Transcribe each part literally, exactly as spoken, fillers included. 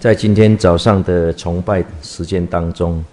在今天早上的崇拜时间当中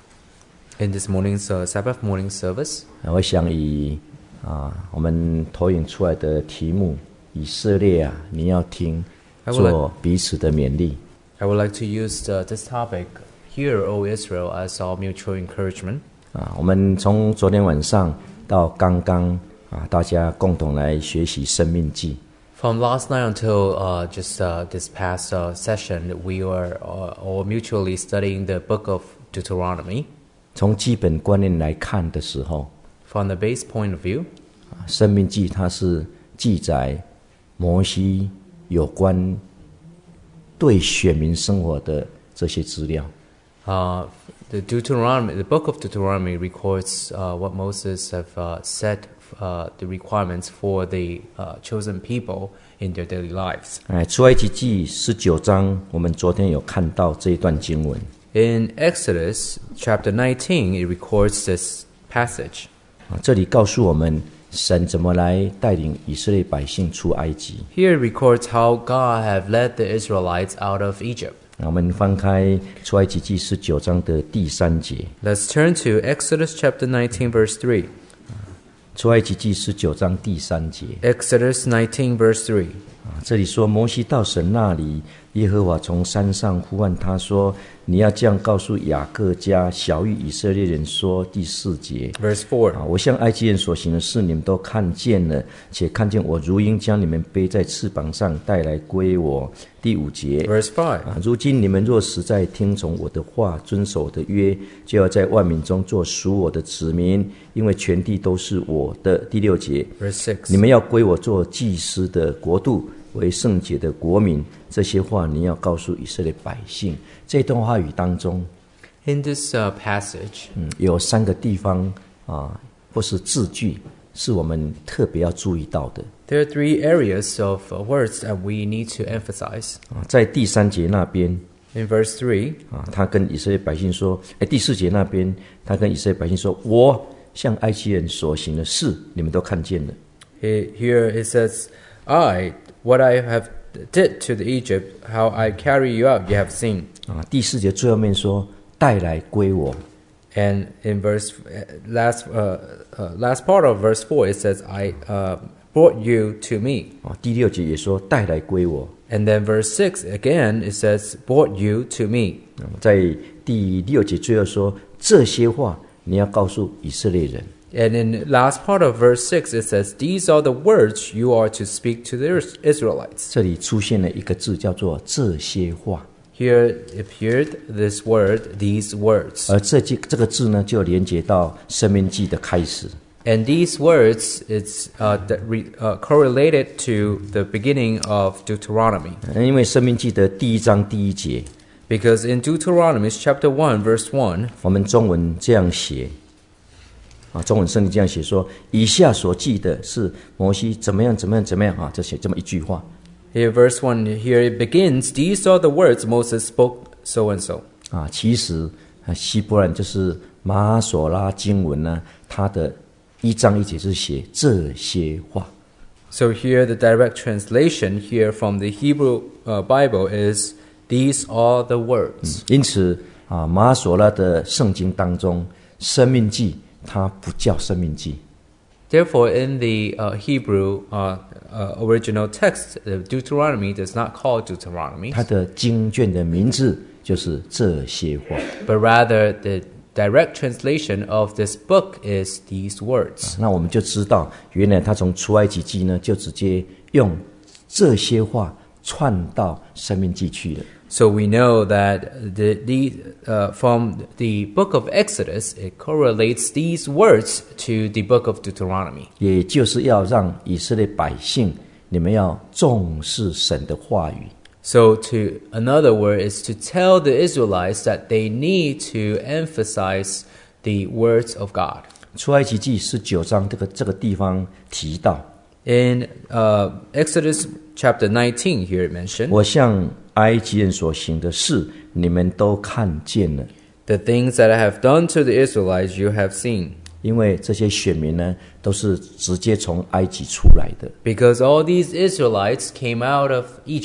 In this morning's uh, Sabbath morning service, 我想以啊我们投影出来的题目以色列啊你要听 I would like- 做彼此的勉励 I would like to use uh, this topic, Hear, O Israel, as our mutual encouragement. 啊我们从昨天晚上到刚刚啊大家共同来学习生命记 From last night until uh, just uh, this past uh, session, we were uh, all mutually studying the book of Deuteronomy. 从基本观念来看的时候 From the base point of view, 生命记它是记载摩西有关对选民生活的这些资料 uh, the Deuteronomy, the book of Deuteronomy records uh, what Moses have uh, set uh, the requirements for the uh, chosen people in their daily lives. 哎，出埃及记十九章我们昨天有看到这一段经文 In Exodus chapter nineteen, it records this passage. 啊，这里告诉我们神怎么来带领以色列百姓出埃及 Here it records how God have led the Israelites out of Egypt. 啊我们翻开出埃及记十九章的第三节 Let's turn to Exodus chapter nineteen, verse three. 出埃及记十九章第三节 Exodus nineteen, verse three. 啊，这里说摩西到神那里，耶和华从山上呼唤他说：“你要这样告诉雅各家小谕以色列人说。”第四节 Verse four. 啊，我向埃及人所行的事，你们都看见了，且看见我如鹰将你们背在翅膀上带来归我。第五节 Verse five. 啊，如今你们若实在听从我的话，遵守我的约，就要在万民中做属我的子民，因为全地都是我的。第六节 Verse six. 你们要归我做祭司的国度，为圣洁的国民。这些话你要告诉以色列百姓。这段话语当中， In this uh, passage, 嗯，有三个地方啊，或是字句，是我们特别要注意到的 there are three areas of uh, words that we need to emphasize. 啊。在第三节那边 In verse three, 啊，他跟以色列百姓说：“哎，第四节那边，他跟以色列百姓说，我向埃及人所行的事，你们都看见了。 he- here it says, I, what I have did to the Egypt, how I carry you out, you have seen. 啊，第四节最后面说带来归我。 And in verse uh, last uh, uh, last part of verse four, it says, I uh, brought you to me. 啊，第六节也说带来归我。 And then verse six, again, it says, brought you to me. 啊在第六节最后说这些话你要告诉以色列人。 And in the last part of verse six, it says, these are the words you are to speak to the Israelites. 这里出现了一个字叫做这些话， Here appeared this word, these words. 而这这这个字呢，就连接到生命记的开始。 And these words, it's uh, that re, uh, correlated to the beginning of Deuteronomy. 因为生命记的第一章第一节， Because in Deuteronomy chapter one, verse one, 我们中文这样写，啊，中文圣经这样写说：以下所记的是摩西怎么样怎么样怎么样啊，这写这么一句话 here verse one, here it begins, these are the words Moses spoke so and so. 啊。其实啊，希伯来就是马索拉经文呢，它的一章一节是写这些话。 So here the direct translation here from the Hebrew uh, Bible is, these are the words. 因此啊，马索拉的圣经当中，生命记它不叫生命记， Therefore, in the uh, Hebrew uh, uh, original text, uh, Deuteronomy does not call Deuteronomy, 它的经卷的名字就是这些话。 but rather the direct translation of this book is these words. 那我们就知道，原来他从出埃及记呢，就直接用这些话串到生命记去了。 So we know that the, the, uh, from the book of Exodus, it correlates these words to the book of Deuteronomy. 也就是要让以色列百姓，你们要重视神的话语。 So to another word is to tell the Israelites that they need to emphasize the words of God. 出埃及记十九章这个这个地方提到， In uh, Exodus chapter nineteen, here it mentioned, 我向埃及人所行的事，你们都看见了。 the things that I have done to the Israelites you have seen. 因为这些选民呢，都是直接从埃及出来的。 Because all these Israelites came out of Egypt.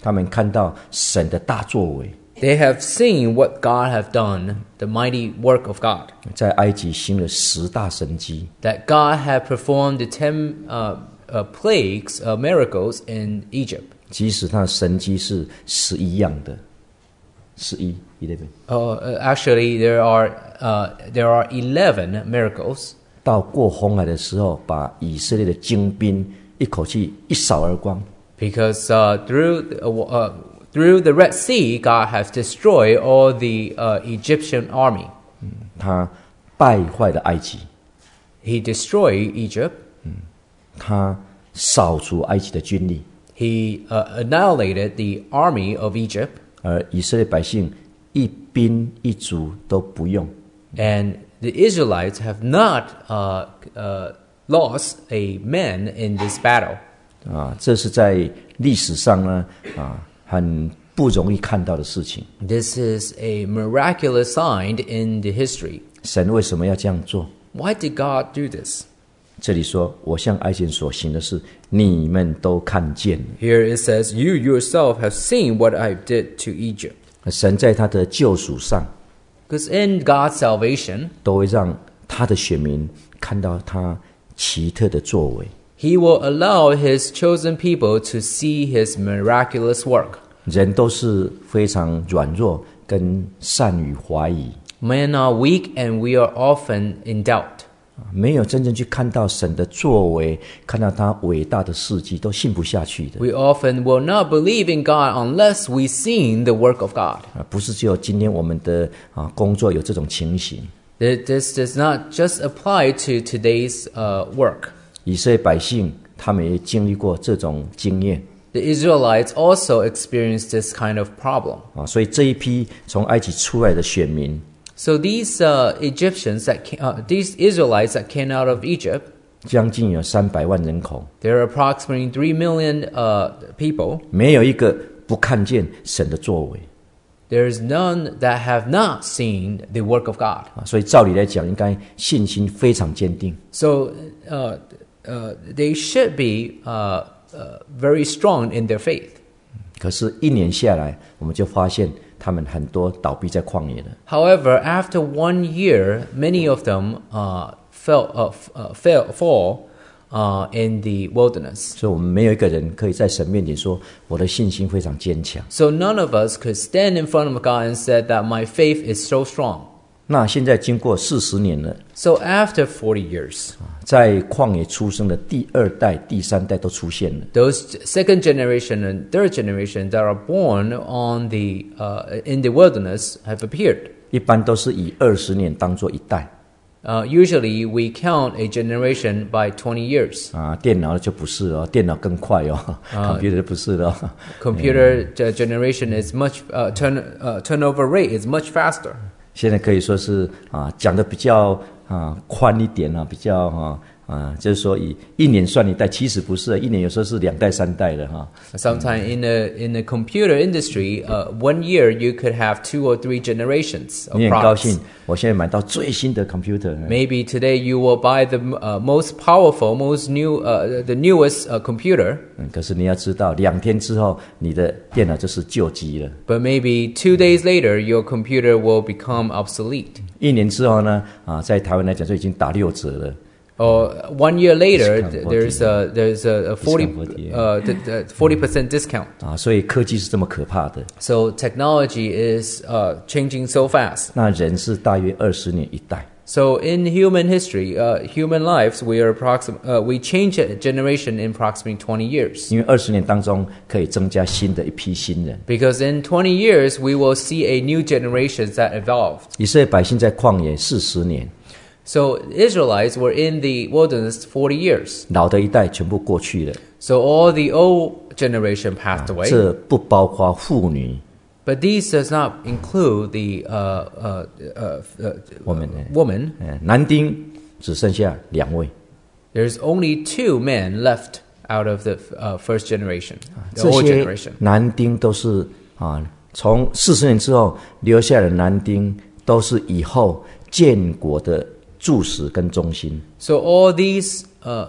他们看到神的大作为， They have seen what God have done, the mighty work of God. 在埃及行了十大神迹， That God had performed the ten uh, uh, plagues, uh, miracles in Egypt. 即使他的神迹是十一样的，十一 eleven， Uh, uh, actually, there are uh, there are eleven miracles. 到过红海的时候，把以色列的精兵一口气一扫而光。 Because uh, through the, uh, uh, through the Red Sea, God has destroyed all the uh, Egyptian army. 他败坏了埃及， He destroyed Egypt. 他扫除埃及的军力， He uh, annihilated the army of Egypt, 而以色列百姓一兵一卒都不用。 and the Israelites have not uh, uh, lost a man in this battle. 啊，这是在历史上呢啊很不容易看到的事情。 This is a miraculous sign in the history. 神为什么要这样做？ Why did God do this? 这里说，我向埃及人所行的事，你们都看见了。 Here it says, "You yourself have seen what I did to Egypt." 神在他的救赎上， Because in God's salvation, 都会让他的选民看到他奇特的作为。 He will allow His chosen people to see His miraculous work. 人都是非常软弱，跟善于怀疑， Men are weak and we are often in doubt. 没有真正去看到神的作为，看到他伟大的事迹，都信不下去的。 We often will not believe in God unless we see the work of God. 啊，不是只有今天我们的啊工作有这种情形。 This does not just apply to today's uh, work. 以色列百姓他们也经历过这种经验 The Israelites also experienced this kind of problem. 啊，所以这一批从埃及出来的选民， So these uh, Egyptians that came, uh, these Israelites that came out of Egypt, 将近有三百万人口， there are approximately three million uh, people. 没有一个不看见神的作为 There is none that have not seen the work of God. 啊，所以照理来讲，应该信心非常坚定。 So uh, uh, they should be uh, uh, very strong in their faith. 可是，一年下来，我们就发现他们很多倒闭在旷野了。 However, after one year, many of them uh, fell, uh, f- uh, fell, fall uh, in the wilderness. 所以，我们没有一个人可以在神面前说我的信心非常坚强。 So none of us could stand in front of God and said that my faith is so strong. 那现在经过四十年了， So after forty years, 在旷野出生的第二代、第三代都出现了。 those second generation and third generation that are born on the uh, in the wilderness have appeared. 一般都是以二十年当做一代 Uh, usually, we count a generation by twenty years. 啊，电脑就不是哦，电脑更快哦， 啊 computer 就不是了哦。 Computer uh, generation is much uh, turn uh, turnover rate is much faster. 现在可以说是啊，讲的比较啊宽一点啊，比较哈啊，就是说以一年算一代，其实不是，一年有时候是两代三代的哈。 Sometimes in the in the computer industry, uh, one year you could have two or three generations of 你很高 products. 兴，我现在买到最新的 computer。 Maybe today you will buy the uh, most powerful, most new, uh, the newest uh, computer. 嗯，可是你要知道，两天之后你的电脑就是旧机了。 But maybe two days later, your computer will become obsolete. 一年之后呢，啊，在台湾来讲就已经打六折了。 Or one year later, Discount there's a there's a, a forty Discount forty, yeah. uh, th- th- forty percent discount. 啊，所以科技是这么可怕的。 So technology is uh, changing so fast. 那人是大约二十年一代， So in human history, uh, human lives, we are approxim- uh, we change a generation in approximately twenty years. 因为二十年当中可以增加新的一批新人。 Because in twenty years, we will see a new generation that evolved. 以色列百姓在旷野四十年， So Israelites were in the wilderness forty years. 老的一代全部过去了， So all the old generation passed away. 这不包括妇女。 But these does not include the uh, uh, uh, uh, Woman, uh, woman. 嗯，男丁只剩下两位， There's only two men left out of the uh, first generation, the 这 old 些 generation. 男丁都是啊，从四十年之后留下的男丁，都是以后建国的柱石跟中心。 So all these uh,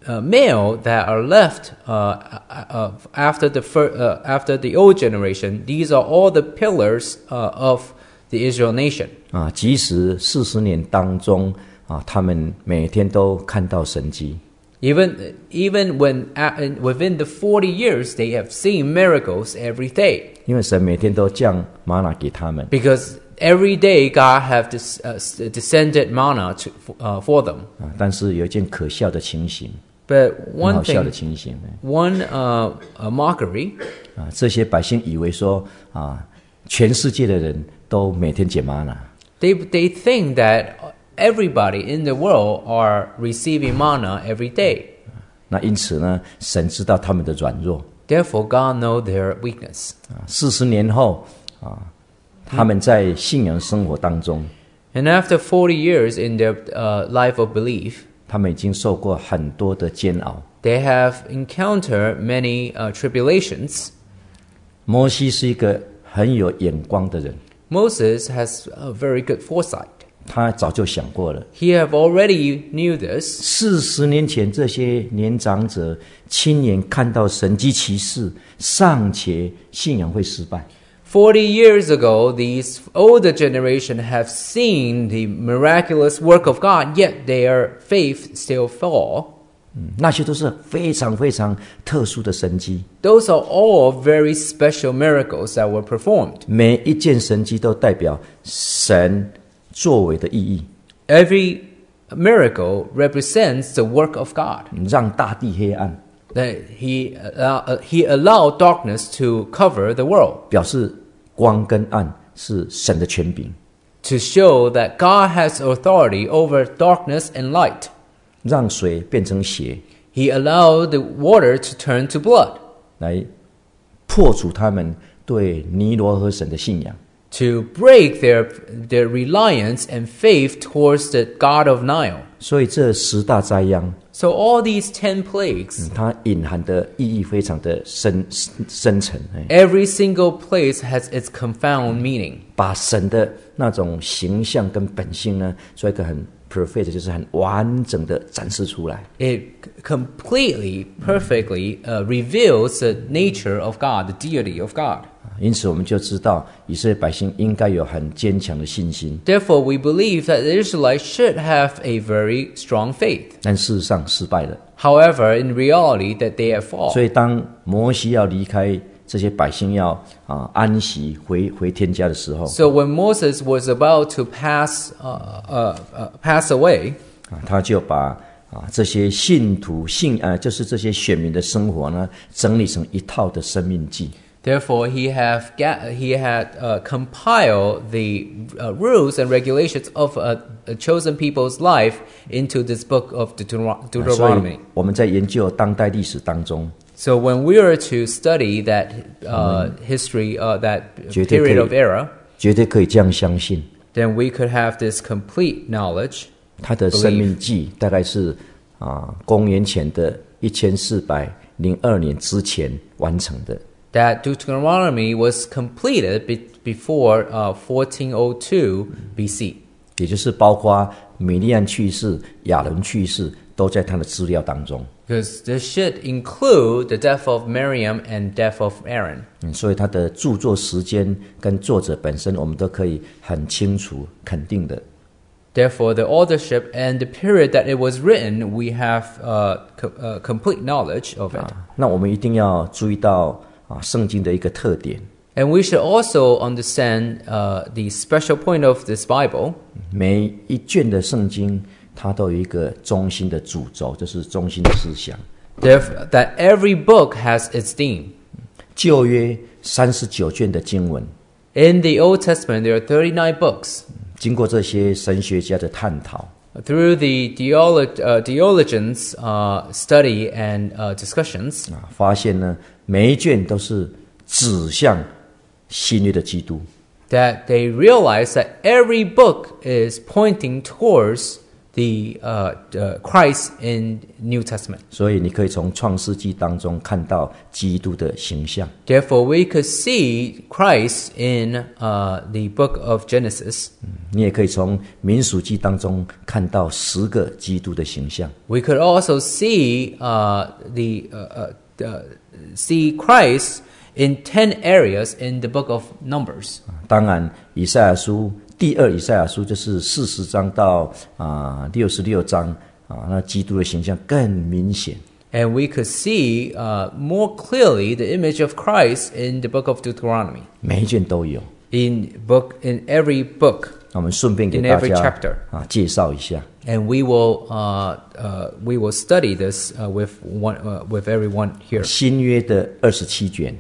uh, male that are left uh, uh, after the fir- uh, after the old generation, these are all the pillars uh, of the Israel nation. 啊，即使四十年当中啊，他们每天都看到神迹。 Even even when uh, within the forty years, they have seen miracles every day. 因为神每天都降玛纳给他们。 Because every day God have this, uh, descended manna to, uh, for them. 啊，但是有一件可笑的情形， But 很 one 好笑的 thing, 情形。 one uh, a mockery. 啊，这些百姓以为说啊，全世界的人都每天捡玛纳。 They they think that everybody in the world are receiving manna every day. 那因此呢，神知道他们的软弱。 Therefore, God knows their weakness. 啊，四十年后啊，他们在信仰生活当中， And after forty years in their uh, life of belief, 他们已经受过很多的煎熬。 they have encountered many uh, tribulations. 摩西是一个很有眼光的人， Moses has a very good foresight. 他早就想过了。 He have already knew this. 四十年前，这些年长者亲眼看到神迹奇事，尚且信仰会失败。 Forty years ago, these older generation have seen the miraculous work of God, yet their faith still fall. 嗯，那些都是非常非常特殊的神迹， Those are all very special miracles that were performed. 每一件神迹都代表神作为的意义， Every miracle represents the work of God. 让大地黑暗， That he, allow, uh, he allowed darkness to cover the world, 表示光跟暗是神的权柄， to show that God has authority over darkness and light. 让水变成血， He allowed the water to turn to blood, 来破除他们对尼罗河神的信仰。 to break their, their reliance and faith towards the God of Nile. 所以这十大灾殃， So all these ten plagues, 嗯它隐含的意义非常的深深沉，哎 every single place has its confound meaning. 把神的那种形象跟本性呢，做一个很 perfect， 就是很完整的展示出来。 It completely, perfectly uh, reveals the nature of God, the deity of God. 因此，我们就知道以色列百姓应该有很坚强的信心， Therefore, we believe that the Israelites should have a very strong faith. 但事实上失败了。 However, in reality, that they have 所 fallen. 以，当摩西要离开这些百姓要啊安息回回天家的时候， So when Moses was about to pass, uh, uh, uh, pass away, 啊，他就把啊这些信徒信啊，就是这些选民的生活呢，整理成一套的生命记。 therefore he have ga- he had uh, compiled the uh, rules and regulations of a, a chosen people's life into this book of Deuteron- 啊所 Deuteronomy. 以我们在研究当代历史当中， So when we are to study that uh, history, uh, that 绝对可以- period of era, 绝对可以这样相信， then we could have this complete knowledge. 他的生命记大概是啊公元前的一千四百零二年之前完成的。 That Deuteronomy was completed be- before uh, fourteen oh two B C. 也就是包括米利暗去世、亚伦去世，都在他的资料当中。 Because this should include the death of Miriam and death of Aaron. 嗯，所以他的著作时间跟作者本身，我们都可以很清楚、肯定的。 Therefore, the authorship and the period that it was written, we have uh, co- uh, complete knowledge of it. 啊，那我们一定要注意到啊，圣经的一个特点， And we should also understand uh, the special point of this Bible. 每一卷的圣经它都有一个中心的主轴，这是中心的思想。 Therefore, that every book has its theme. 旧约三十九卷的经文， In the Old Testament, there are thirty-nine books. 经过这些神学家的探讨， Through the theolo- uh, theologians' uh, study and uh, discussions, 啊，发现呢，每一卷都是指向新约的基督。 that they realize that every book is pointing towards the uh, uh, Christ in New Testament. 所以你可以从创世纪当中看到基督的形象。 Therefore, we could see Christ in uh, the book of Genesis. 你也可以从民数记当中看到十个基督的形象。 We could also see uh, the uh, uh, uh, see Christ in ten areas in the book of Numbers. 当然，以赛亚书第二以赛亚书就是四十章到啊六十六章啊，那基督的形象更明显。 And we could see uh, more clearly the image of Christ in the book of Deuteronomy. 每一卷都有。 In book, in every book, 那我们顺便给 in 大 every 家 chapter. 啊介绍一下。 And we will uh, uh, we will study this uh, with one uh, with everyone here. 新约的二十七卷，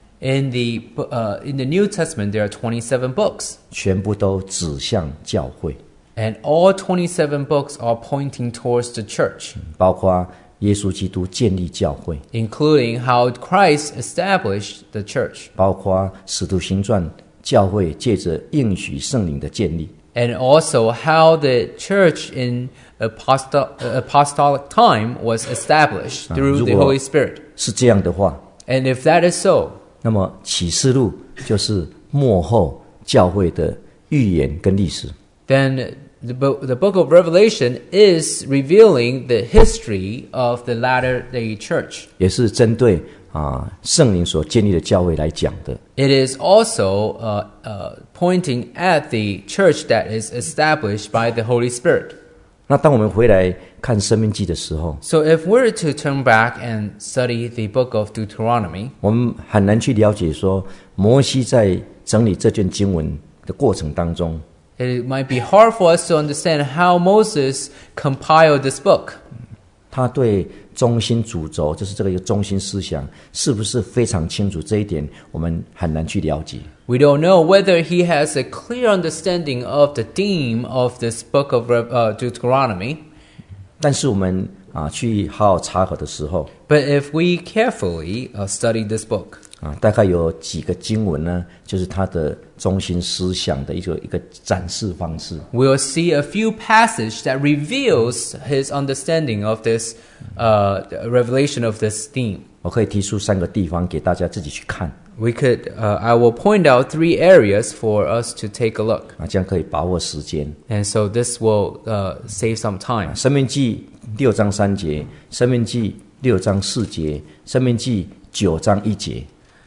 In the uh, in the New Testament, there are twenty-seven books, 全部都指向教会， and all twenty-seven books are pointing towards the church, 包括耶稣基督建立教会， including how Christ established the church, 包括使徒行传教会借着应许圣灵的建立， and also how the church in apostol- apostolic time was established through the 如果 Holy Spirit. 是这样的话， And if that is so, 那么启示录就是末后教会的预言跟历史。 then the book, the book of Revelation is revealing the history of the latter-day church. 也是针对啊圣灵所建立的教会来讲的。 It is also uh, uh, pointing at the church that is established by the Holy Spirit. 那当我们回来看申命记的时候， So if we're to turn back and study the book of Deuteronomy, 我们很难去了解说摩西在整理这卷经文的过程当中， it might be hard for us to understand how Moses compiled this book. 他对中心主轴，就是这个一个中心思想，是不是非常清楚？这一点我们很难去了解。 We don't know whether he has a clear understanding of the theme of this book of uh, Deuteronomy. 但是我们啊去好好查考的时候， But if we carefully uh, study this book, 啊，大概有几个经文呢，就是他的中心思想的一个一个展示方式。 we'll see a few passages that reveals his understanding of this uh, revelation of this theme. 我可以提出三个地方给大家自己去看 We could, uh, I will point out three areas for us to take a look. 啊，这样可以把握时间。 And so this will uh, save some time. 申命记六章三节，申命记六章四节，申命记九章一节，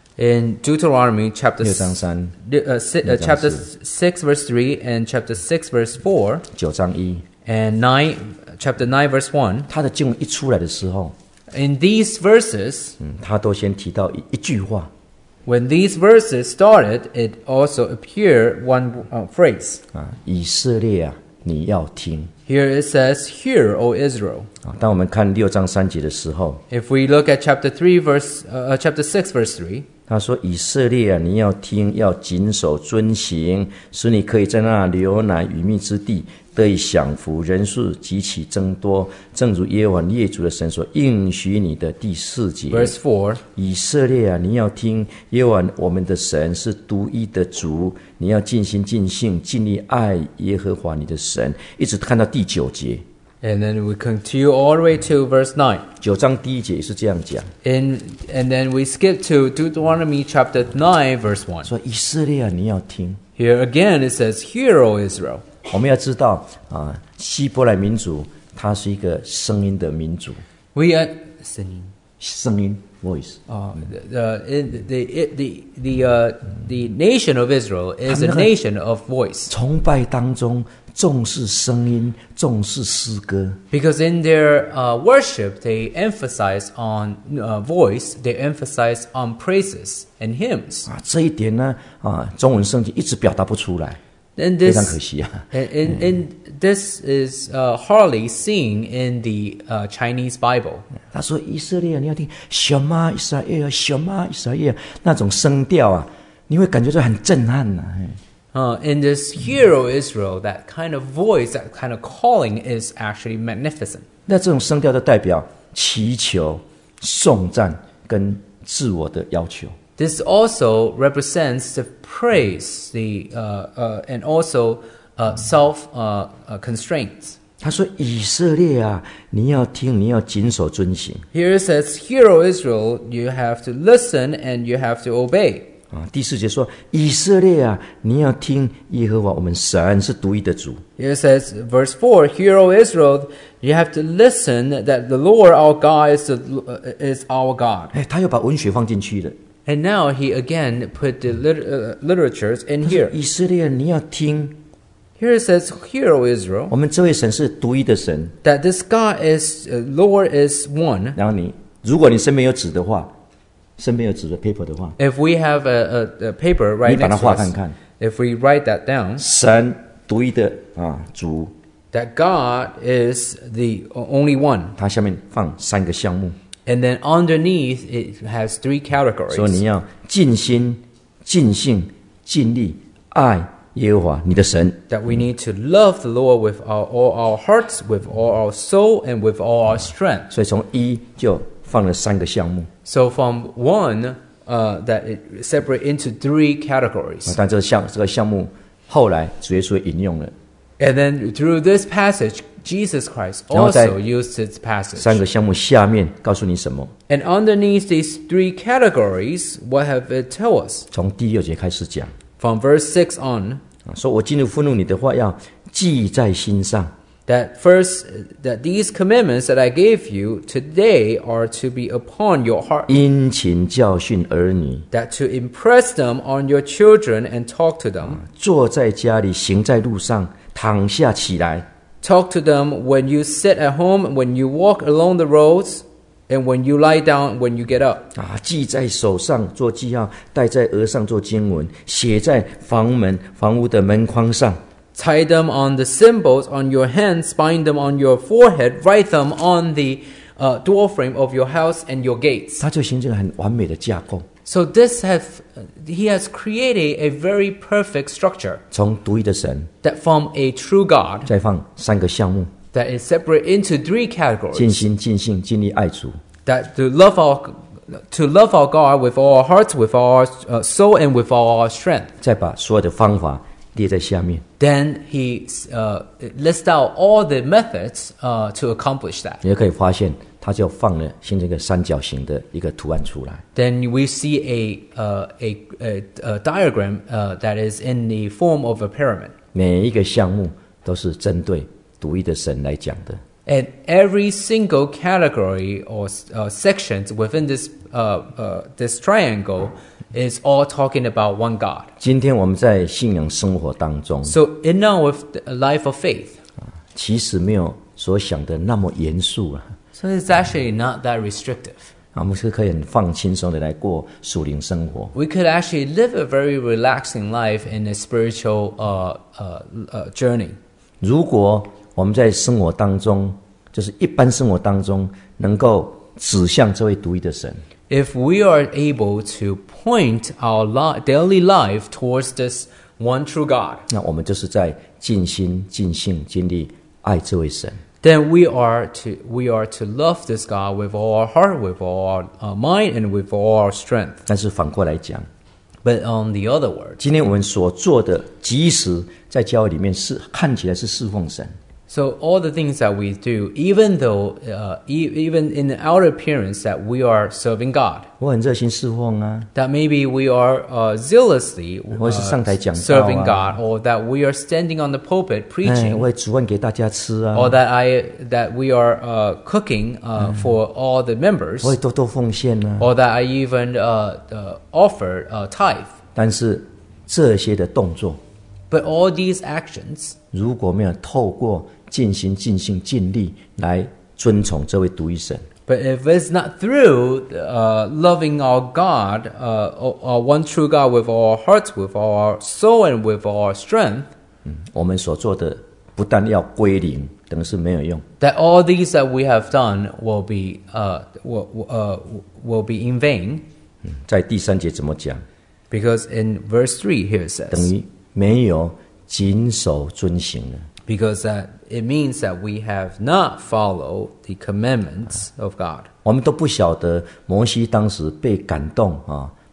In Deuteronomy chapter, 六章三， uh, si- uh, chapter six verse three and chapter six verse four 九章一， and nine, chapter nine verse one, 他的经文一出来的时候， in these verses, 嗯，他都先提到一一句话， when these verses started, it also appeared one uh, phrase. 啊，以色列啊，你要听 Here it says, "Hear, O Israel." 啊。当我们看六章三节的时候， If we look at chapter three verse, uh, chapter six verse three, 他说：“以色列啊，你要听，要谨守遵行，使你可以在那流奶与蜜之地得以享福，人数极其增多，正如耶和华列祖的神所应许你的。”第四节。 verse four, 以色列啊，你要听，耶和华我们的神是独一的主，你要尽心尽性尽力爱耶和华你的神，一直看到第九节。 and then we continue all the way to verse nine. 九章第一节也是这样讲， In, and then we skip to Deuteronomy chapter nine verse one. 说以色列啊，你要听。 Here again it says, "Hear, O Israel." 我们要知道啊，希伯来民族它是一个声音的民族， We are singing. 声音 voice。 Uh, the, in the, the, the, uh, the nation of Israel is a 他们那个- nation of voice. 崇拜当中重视声音，重视诗歌。 Because in their uh, worship, they emphasize on uh, voice, they emphasize on praises and hymns. 啊，这一点呢，啊，中文圣经一直表达不出来， And 非常可 this, 惜啊。 and, and, and this is uh, hardly seen in the uh, Chinese Bible. 他说：“以色列，你要听什么以色列，什么以色列，那种声调啊，你会感觉到很震撼呐、啊。哎 Uh, in this hero Israel, that kind of voice, that kind of calling is actually magnificent. 那这种声调就代表祈求、颂赞跟自我的要求。 This also represents the praise, the uh, uh, and also uh, self uh, uh, constraints. 他说：“以色列啊，你要听，你要谨守遵行。” Here it says, Hear, O Israel, you have to listen and you have to obey. 啊，第四节说：“以色列啊，你要听耶和华我们神是独一的主。” Here it says, verse four, Hear, O Israel, you have to listen that the Lord our God is, the, uh, is our God. 哎，他又把文学放进去了。 And now he again put the lit- uh, literatures in here. 以色列，你要听， Here it says, Hear, O Israel, 我们这位神是独一的神。 that this God is, uh, Lord is one. 然后你，如果你身边有纸的话，身边有纸的 paper 的话， If we have a, a, a paper right 你把它 next to 画看 us, 看。 if we write that down, 神独一的啊主， that God is the only one. 它下面放三个项目， And then underneath, it has three 说你 categories. 要尽心、尽性、尽力爱耶和华你的神。 That we need to love the Lord with our, all our hearts, with all our soul, and with all our strength. 所以从一就放了三个项目。 So from one, uh, that it separate into three categories. 但这个项这个项目后来主耶稣引用了 And then through this passage, Jesus Christ 然后在 also used this 三 passage. 个项目下面告诉你什么？ And underneath these three categories, what have it tell us? 从第六节开始讲 From verse six on, 啊，说我进入愤怒你的话要记在心上， that first, that these commandments that I gave you today are to be upon your heart, 殷勤教训儿女， that to impress them on your children and talk to them. 坐在家里，行在路上，躺下起来。 Talk to them when you sit at home, when you walk along the roads, and when you lie down, when you get up. 啊，记在手上做记号，戴在额上做经文，写在房门、房屋的门框上。 Tie them on the symbols on your hands, bind them on your forehead, write them on the uh, doorframe of your house and your gates. 他就形成很完美的架构， So this have, he has created a very perfect structure 从独一的神 that from a true God 再放三个项目： that is separate into three 尽 categories. 心、尽性、尽力爱主。 That to love our to love our God with all our hearts, with all our uh, soul, and with all our strength. 再把所有的方法列在下面， Then he uh, lists out all the methods uh, to accomplish that. 你就可以发现，他就放了形成一个三角形的一个图案出来。 Then we see a uh, a, a, a diagram uh, that is in the form of a pyramid. 每一个项目都是针对独一的神来讲的。 And every single category or uh, sections within this uh, uh, this triangle is all talking about one God. 今天我们在信仰生活当中， So in our life of faith, 其实没有所想的那么严肃啊。 so it's actually not that restrictive. 啊，我们是可以很放轻松的来过属灵生活。 We could actually live a very relaxing life in a spiritual uh, uh, uh, journey. 如果我们在生活当中，就是一般生活当中，能够指向这位独一的神， If we are able to point our li- daily life towards this one true God, 那我们就是在尽心、尽性、尽力爱这位神。 then we are to we are to love this God with all our heart, with all our uh, mind, and with all our strength. 但是反过来讲， But on the other word, 今天我们所做的，即使在教会里面是看起来是侍奉神， so all the things that we do, even though uh, e- even in the outer appearance that we are serving God, 我很热心侍奉啊， that maybe we are uh, zealously 或是上台讲 uh, 道啊。 serving God, or that we are standing on the pulpit 哎， preaching, 我也煮饭给大家吃啊， or that I that we are uh, cooking uh, for all the members, 我也多多奉献啊。 or that I even uh, uh, offer uh, tithe. 但是这些的动作， But all these actions, 如果没有透过尽心、尽性、尽力来遵从这位独一神， but if it's not through uh, loving our God, uh, our one true God with all our hearts, with all our soul, and with all our strength, 我们所做的不但要归零，等于是没有用。 that all these that we have done will be uh, will, uh, will be in vain. 在第三节怎么讲？ Because in verse three here it 等 says, 于没有谨守遵行了。 because that it means that we have not followed the commandments of God. 我们都不晓得摩西当时被感动啊，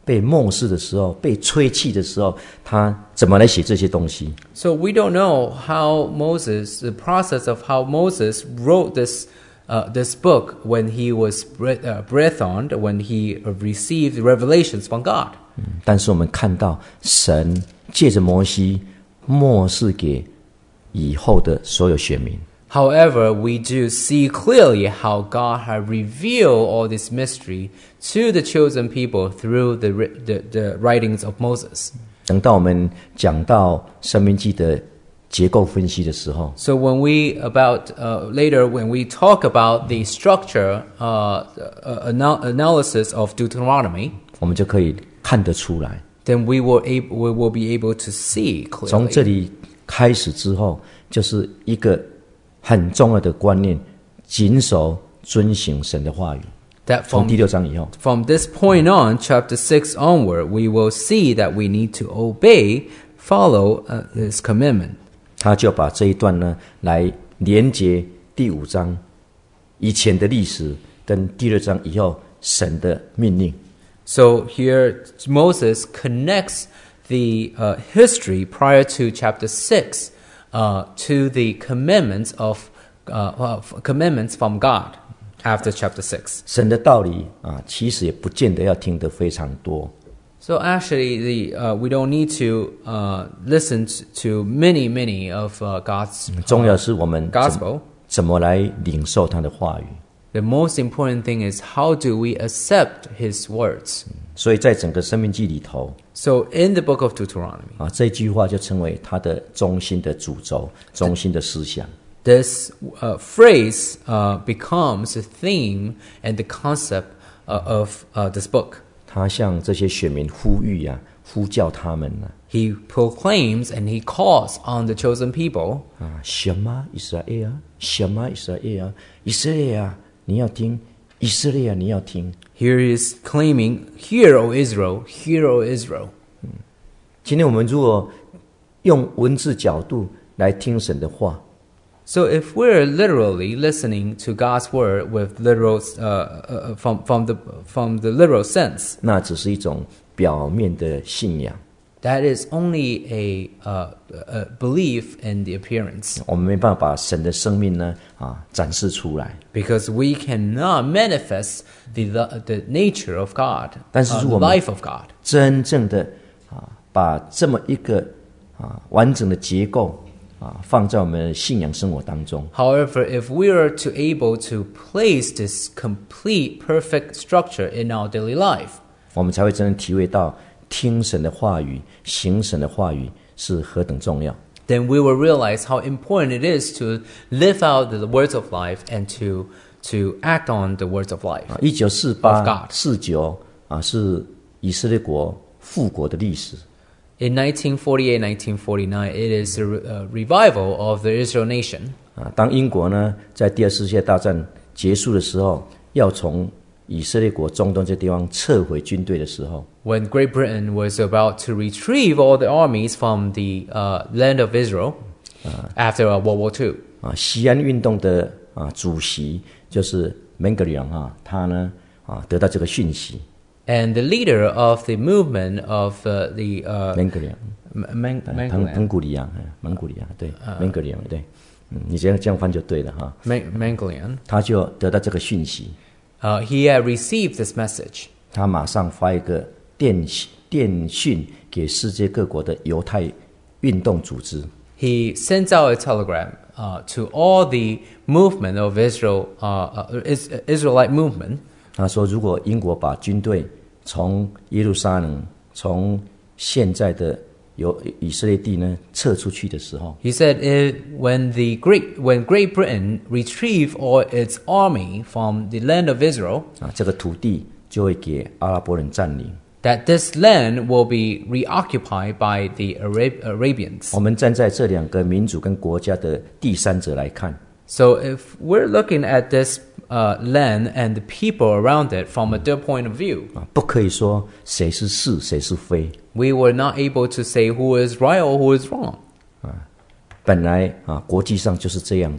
被漠视的时候，被吹弃的时候，他怎么来写这些东西？ So we don't know how Moses, the process of how Moses wrote this uh, this book when he was breath, uh, breathed on, when he received revelations from God. 但是我们看到神借着摩西默示给以后的所有选民。 However, we do see clearly how God had revealed all this mystery to the chosen people through the, the, the writings of Moses. 等到我们讲到申命记的结构分析的时候， So when we about uh, later when we talk about the structure uh, uh, anal- analysis of Deuteronomy, 我们就可以看得出来， then we will able we will be able to see 从这 clearly 里开始之后，就是一个很重要的观念：谨守遵行神的话语。 that 从 from 第六章以后， from this point on, chapter six onward, we will see that we need to obey, follow uh, His commandment. 他就把这一段呢来连接第五章以前的历史，跟第六章以后神的命令。 So here Moses connects the uh, history prior to chapter six uh, to the commandments of, uh, of commandments from God after chapter six. 神的道理啊，其实也不见得要听得非常多。 So actually, the uh, we don't need to uh, listen to, to many, many of uh, God's 重要 uh, 是我们怎 gospel. 怎么来领受他的话语。 The most important thing is how do we accept His words. 所以在整个生命记里头 So in the book of Deuteronomy, 啊，这句话就成为他的中心的主轴、中心的思想。 this uh, phrase uh, becomes a theme and the concept uh, of uh, this book. 他向这些选民呼吁啊，呼叫他们啊， He proclaims and he calls on the chosen people. 啊，什么以色列啊，什么以色列啊，以色列啊，你要听，以色列啊，你要听。 Here he is claiming, "Hear, O Israel! Hear, O Israel!" 今天我们如果用文字角度来听神的话， So if we're literally listening to God's word with literal uh, uh, from from the from the literal sense, 那只是一种表面的信仰， that is only a, uh, a belief in the appearance, 我们没办法把神的生命呢啊展示出来。 because we cannot manifest the the, the nature of God, 但是 uh, 如 the 果我们 life of God. 真正的啊，把这么一个啊完整的结构啊放在我们的信仰生活当中， However, if we are to able to place this complete, perfect structure in our daily life, 我们才会真正体会到听神的话语、行神的话语是何等重要。 then we will realize how important it is to live out the words of life and to to act on the words of life. 啊，一九四 Of 八 God 四九啊，是以色列国复国的历史。 In nineteen forty-eight, nineteen forty-nine, it is a, re- a revival of the Israel nation. 啊，当英国呢在第二次世界大战结束的时候，要从以色列国中东这地方撤回军队的时候， When Great Britain was about to retrieve all the armies from the uh, land of Israel after uh, World War Two, 啊，西安运动的啊主席就是门格里昂啊，他呢啊得到这个讯息， and the leader of the movement of uh, the uh, 门格里昂， M- Man- 彭 Manglan- 彭古里昂，哎蒙古里昂，对，门格里昂，对，嗯，你这样这样翻就对了哈。 Man- Manglan, 他就得到这个讯息， uh, he had received this message. 他马上发一个电电讯给世界各国的犹太运动组织， He sends out a telegram uh, to all the movement of Israel, uh, uh, Is- Israelite movement. 他说，如果英国把军队从耶路撒冷，从现在的由以色列地呢撤出去的时候， He said, if, when the Great when Great Britain retrieve all its army from the land of Israel, 啊，这个土地就会给阿拉伯人占领。 that this land will be reoccupied by the Arab- Arabians. 我们站在这两个民族跟国家的第三者来看， So if we're looking at this uh, land and the people around it from a third point of view, 啊，不可以说谁是是谁是非。 we were not able to say who is right or who is wrong. 本来啊，国际上就是这样的。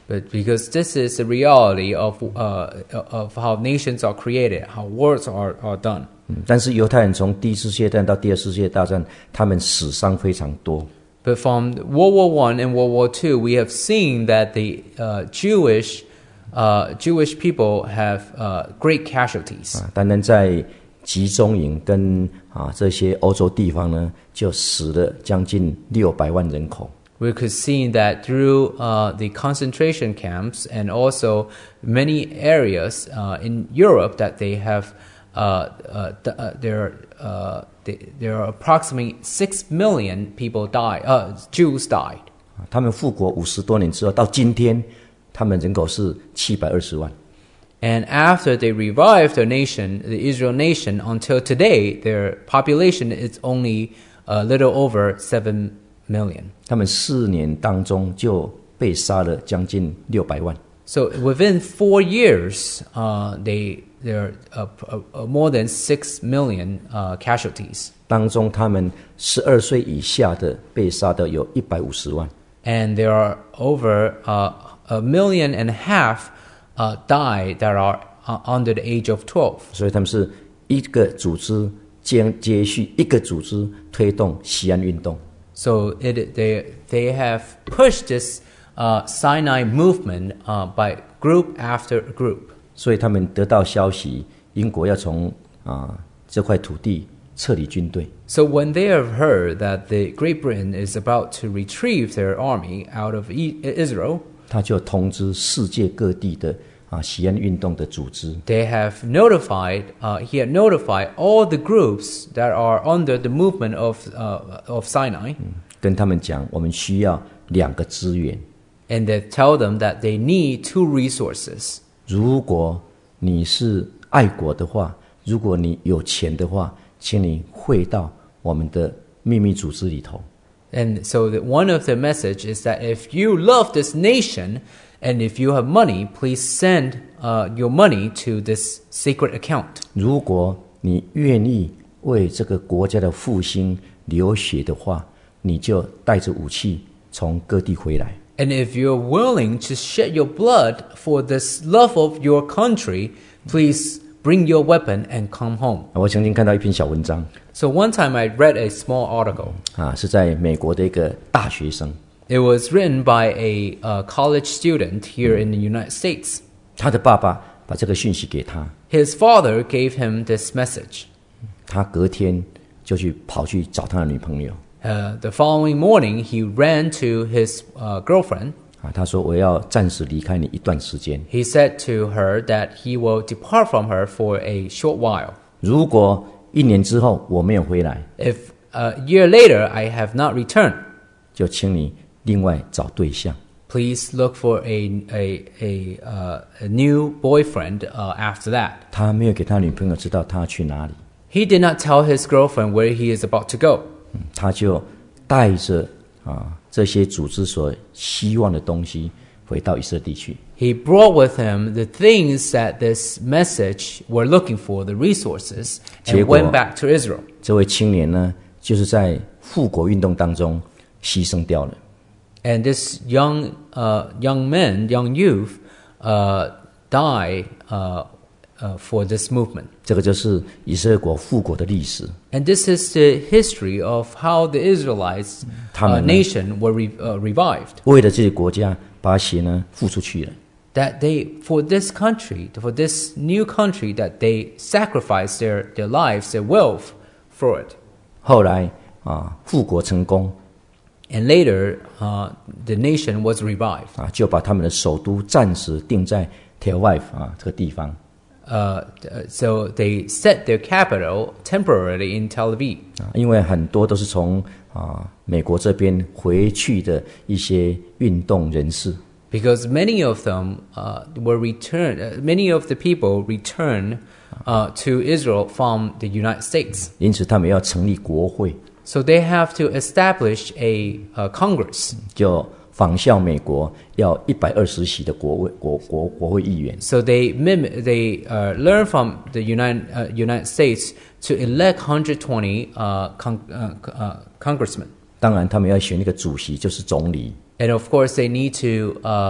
But because this is the reality of uh, of how nations are created, how wars are, are done. 嗯，但是犹太人从第一次世界大战到第二次世界大战，他们死伤非常多。 But from World War One and World War Two, we have seen that the uh, Jewish uh, Jewish people have uh, great casualties. 啊，单单在集中营跟啊这些欧洲地方呢，就死了将近六百万人口。 We could see that through uh, the concentration camps and also many areas uh, in Europe that they have, uh, uh, th- uh, there, uh, they, there are approximately six million people die, uh, Jews died. 他们复国五十多年之后，到今天，他们人口是七百二十万。 And after they revived their nation, the Israel nation, until today, their population is only a little over seven million. 他们四年当中就被杀了将近六百万。 So within four years, uh, they there are uh, uh, more than six million uh, casualties. 当中，他们十二岁以下的被杀的有一百五十万。 And there are over uh, a million and a half uh, die that are uh, under the age of twelve. 所以他们是一个组织接接续一个组织推动西安运动。 So it, they they have pushed this uh, Sinai movement uh, by group after group. 所以他们得到消息，英国要从啊这块土地撤离军队。 So when they have heard that the Great Britain is about to retrieve their army out of e- Israel, 他就通知世界各地的啊西安运动的组织， they have notified. Uh, he had notified all the groups that are under the movement of uh, of Sinai, 跟他们讲，我们需要两个资源。 and they tell them that they need two resources. 如果你是爱国的话，如果你有钱的话，请你汇到我们的秘密组织里头。 And so the, one of the message is that if you love this nation and if you have money, please send uh, your money to this secret account. 如果你愿意为这个国家的复兴流血的话，你就带着武器从各地回来。 And if you're willing to shed your blood for this love of your country, please bring your weapon and come home. 我曾经看到一篇小文章 So one time I read a small article. 啊，是在美国的一个大学生， It was written by a uh, college student here in the United States. 他的爸爸把这个讯息给他， His father gave him this message. 他隔天就去跑去找他的女朋友 Uh, the following morning, he ran to his uh, girlfriend. 啊，他说我要暂时离开你一段时间， He said to her that he will depart from her for a short while. 如果一年之后我没有回来， If a year later I have not returned, 就请你另外找对象。 please look for a a a, uh, a new boyfriend uh, after that. 他没有给他女朋友知道他去哪里， He did not tell his girlfriend where he is about to go. 嗯他就带着啊这些组织所希望的东西回到以色列地去。 He brought with him the things that this message were looking for, the resources, and 结果- went back to Israel. 这位青年呢，就是在复国运动当中牺牲掉了。 And this young uh, young man, young youth, uh, died uh, uh, for this movement. 这个就是以色列国复国的历史。 And this is the history of how the Israelites uh, 他们呢- nation were re- uh, revived. 为了这个国家，把血呢付出去了。 That they, for this country, for this new country, that they sacrificed their, their lives, their wealth for it. 后来啊，复国成功 And later, uh, the nation was revived. 啊，就把他们的首都暂时定在 Tel Aviv 啊这个地方 Uh, so they set their capital temporarily in Tel Aviv. 啊，因为很多都是从啊美国这边回去的一些运动人士。 Because many of them uh, were returned, uh, many of the people returned uh, to Israel from the United States. 因此他们要成立国会， So they have to establish a, uh Congress. 就仿效美国要一百二十席的国会国国国会议员。 So they mimic, they uh, learn from the United, uh, United States to elect one hundred twenty uh, con- uh, uh, congressmen. 当然，他们要选一个主席，就是总理。 And of course, they need to uh,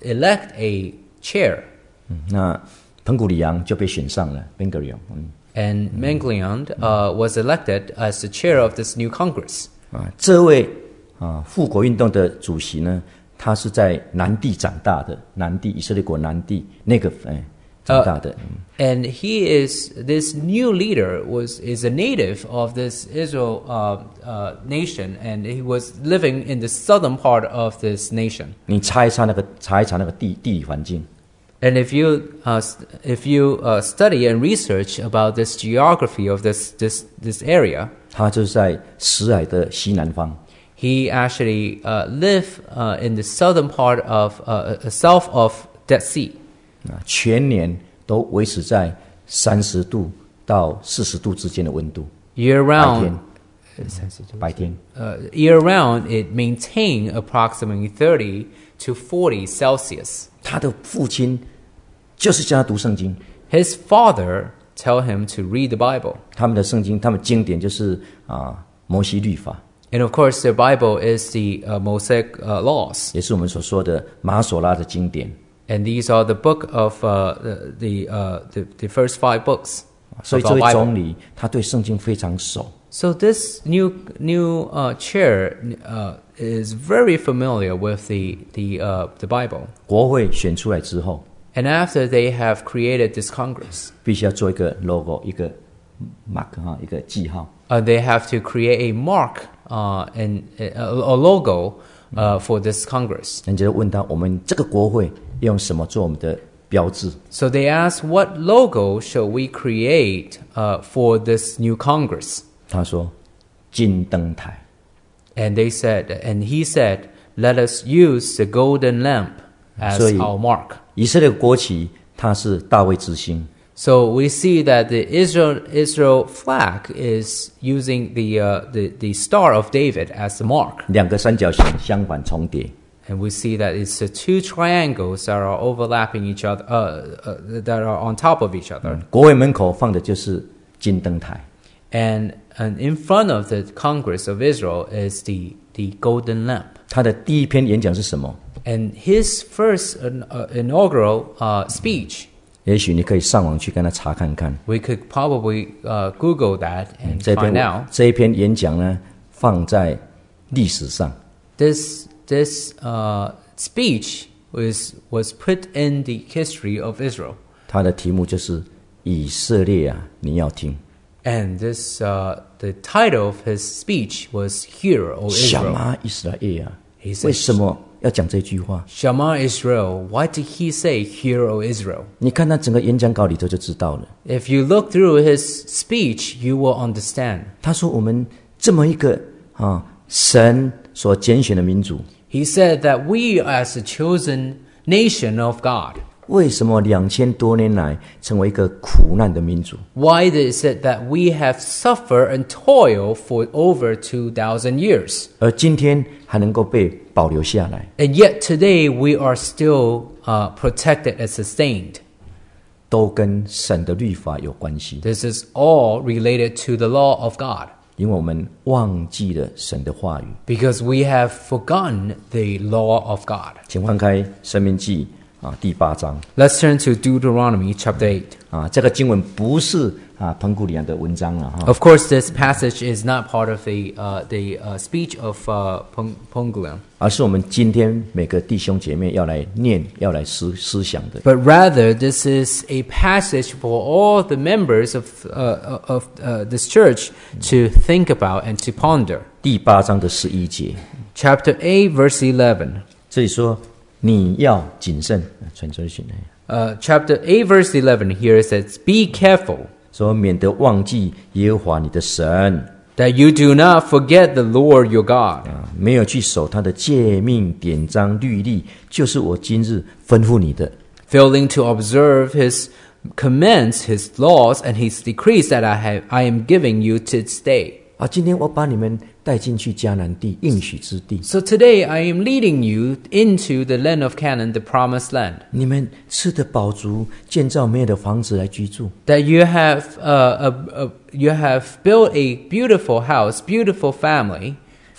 elect a chair. 嗯，那彭古里昂就被选上了 Ben Gurion。嗯 And Manglion uh, was elected as the chair of this new Congress. 啊，这位啊复国运动的主席呢，他是在南地长大的，南地以色列国南地那个哎长大的。嗯 And he is this new leader was is a native of this Israel uh, uh, nation, and he was living in the southern part of this nation. 你查一查那个查一查那个地地理环境， And if you uh, if you uh, study and research about this geography of this this this area, 他就是在死海的西南方。 he actually uh, lived uh, in the southern part of uh, uh, south of Dead Sea. 啊，全年都维持在三十度到四十度之间的温度。 Year 白 round, 天，白天， uh, year round, it maintained approximately thirty to forty Celsius. 他的父亲就是叫他读圣经。 His father tell him to read the Bible. 他们的圣经，他们经典就是啊摩西律法， And of course, the Bible is the uh, Mosaic uh, laws. 也是我们所说的马索拉的经典。 And these are the book of uh, the the, uh, the the first five books 所以 of 这 our 位 Bible. 总理他对圣经非常熟。 So this new new uh, chair uh, is very familiar with the the uh, the Bible. 国会选出来之后， And after they have created this Congress, 必须要做一个 logo， 一个 mark 哈，一个记号。 uh, they have to create a mark uh, and a, a logo uh, for this Congress. 人家就问他，我们这个国会用什么做我们的标志？ So they asked, what logo shall we create uh, for this new Congress? 他说金灯台。 And they said, and he said, let us use the golden lamp as 所以 our mark. 以色列国旗它是大卫之星， So we see that the Israel Israel flag is using the uh, the the Star of David as the mark, 两个三角形相反重叠。 and we see that it's the two triangles that are overlapping each other, uh, uh, that are on top of each other, 国会门口放的就是金灯台， and and in front of the Congress of Israel is the the golden lamp. 他的第一篇演讲是什么？ And his first uh, inaugural uh, speech, 也许你可以上网去跟他查看看。 we could probably uh, Google that and 这 find 篇 out. 这一篇演讲呢，放在历史上， This this uh, speech was was put in the history of Israel, 它的题目就是以色列啊，你要听。 and this uh, the title of his speech was "Hear, O 什 Israel." 么以色列啊？ He said, 为什么要讲这句话？ "Shema Israel." Why did he say "Hear, O Israel"? 你看他整个演讲稿里头就知道了。 If you look through his speech, you will understand. 他说我们这么一个啊神所拣选的民族， He said that we, as a chosen nation of God, 为什么两千多年来成为一个苦难的民族？ why is it that we have suffered and toiled for over two thousand years? 而今天还能够被保留下来， And yet today we are still uh, protected and sustained. 都跟神的律法有关系。 This is all related to the law of God, 因为我们忘记了神的话语。 because we have forgotten the law of God. 请翻开《申命记》啊第八章 Let's turn to Deuteronomy chapter eight. 啊，这个经文不是啊彭古里安的文章了哈。 Of course, this passage is not part of the uh, the uh, speech of uh, Pong- Pongulian, 而是我们今天每个弟兄姐妹要来念、要来思思想的。 but rather this is a passage for all the members of uh, of uh, this church to think about and to ponder. 第八章的十一节， Chapter eight, verse eleven. 这里说你要谨慎，传出去 Uh, chapter eight, verse eleven. Here it says, "Be careful 说免得忘记耶和华你的神 that you do not forget the Lord your God, 啊，没有去守他的诫命、典章、律例，就是我今日吩咐你的。 failing to observe His commands, His laws, and His decrees that I have I am giving you to this day." 啊，今天我把你们带进去迦南地应许之地， So today I am leading you into the land of Canaan, the promised land, 你们吃得饱足，建造美的房子来居住。 that you have uh, a, a, you have built a beautiful house, beautiful family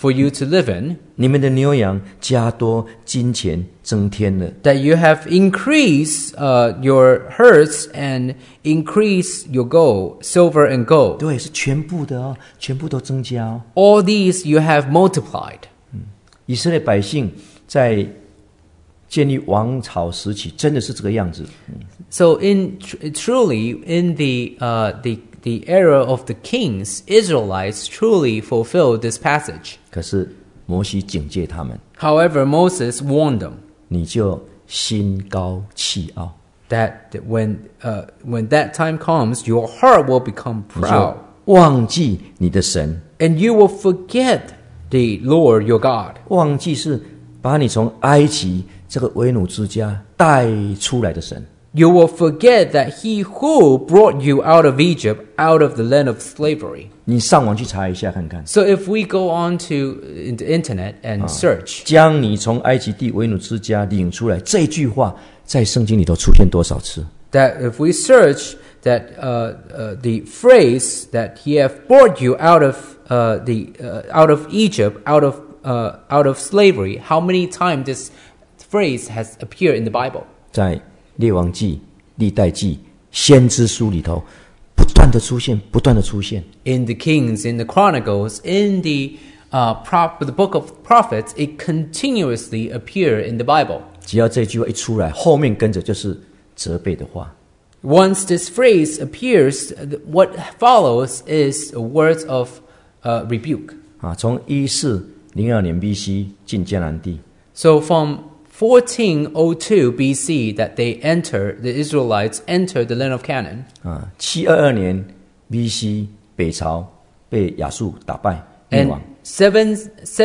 for you to live in, 你们的牛羊加多，金钱增添了。 that you have increased uh, your herds and increased your gold, silver and gold. 对，是全部的哦，全部都增加哦。 All these you have multiplied. 以色列百姓在建立王朝时期，真的是这个样子。 So in tr- truly in the uh, the the era of the kings, Israelites truly fulfilled this passage. 可是摩西警戒他们， However, Moses warned them 你就心高气傲， that when uh, when that time comes, your heart will become 你就 proud, 忘记你的神， and you will forget the Lord your God. 忘记是把你从埃及这个为奴之家带出来的神。 You will forget that He who brought you out of Egypt, out of the land of slavery. 你上网去查一下看看， So if we go on to the internet and search, 将你从埃及地为奴之家领出来，这句话在圣经里头出现多少次？ that if we search that uh, uh, the phrase that He have brought you out of uh, the uh, out of Egypt, out of uh, out of slavery, how many times this phrase has appeared in the Bible? 在列王记、历代记、先知书里头，不断的出现，不断的出现。 In the Kings, in the Chronicles, in the uh, prop, the book of prophets, it continuously appear in the Bible. 只要这句话一出来，后面跟着就是责备的话。 Once this phrase appears, what follows is words of uh, rebuke. 啊，从一四零二年 B C 进迦南地， So from fourteen oh two B C that they enter, the Israelites enter the land of Canaan. 啊，七二二年 B C 北朝被亚述打败灭 And 亡。 seven,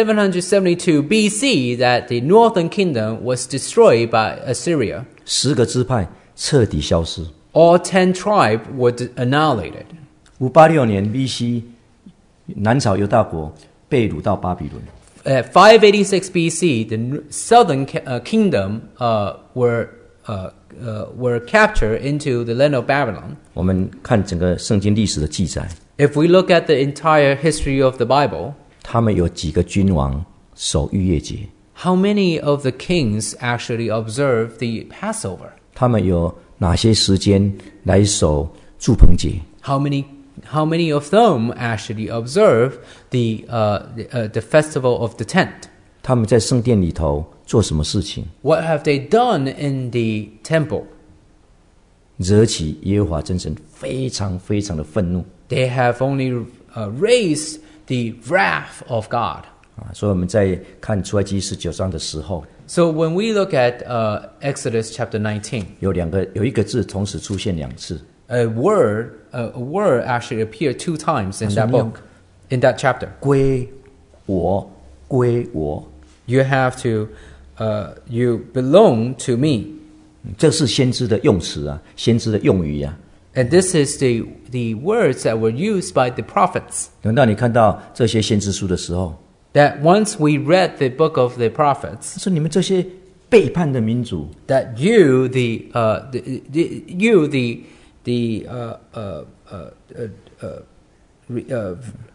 772 B C that the northern kingdom was destroyed by Assyria. 十个支派彻底消失。 All ten tribes were annihilated. 五八六年 B C 南朝犹大国被掳到巴比伦。 At five eighty-six B C, the n- southern ki- uh, kingdom uh, were uh, uh, were captured into the land of Babylon. 我们看整个圣经历史的记载， If we look at the entire history of the Bible, 他们有几个君王守逾越节， how many of the kings actually observe the Passover? 他们有哪些时间来守住棚节？ How many how many of them actually observe the uh, the, uh, the festival of the tent? 他们在圣殿里头做什么事情， What have they done in the temple? 惹起耶和华真神非常非常的愤怒 They have only uh, raised the wrath of God. 啊！所以我们在看出埃及十九章的时候， So when we look at uh, Exodus chapter nineteen, 有两个有一个字同时出现两次， a word uh, a word actually appeared two times in that 他说，你要- book, in that chapter. 归我，归我， You have to, uh, you belong to me. 这是先知的用词啊，先知的用语啊。 And this is the, the words that were used by the prophets. 等到你看到这些先知书的时候， That once we read the book of the prophets, 他说你们这些背叛的民族， that you, the, uh, the, the you, the, the, uh, uh, uh, uh, uh, re- uh,